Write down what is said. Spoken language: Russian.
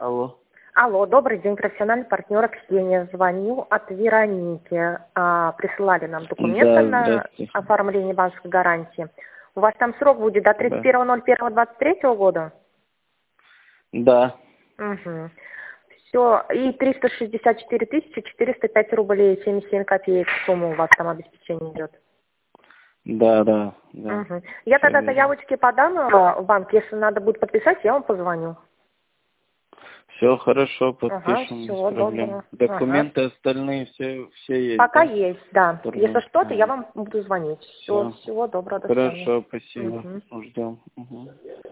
Алло. Алло, добрый день, профессиональный партнер Ксения. Звоню от Вероники. Присылали нам документы Да, на здравствуйте. оформление банковской гарантии. У вас там срок будет до Да. 31.01.23 года? Да. Угу. Все, и 364 405 рублей 77 копеек сумма у вас там обеспечение идет. Да. Угу. Я Всё тогда верно. заявочки подам в банк, если надо будет подписать, я вам позвоню. Все хорошо, Ага, подпишем без всего проблем. доброго. Ага. Документы остальные все есть, Пока да? есть, да. Если Которые... что-то, я вам буду звонить. Все, Все. всего доброго, до свидания. Хорошо, спасибо. Мгм. Ждем. Угу.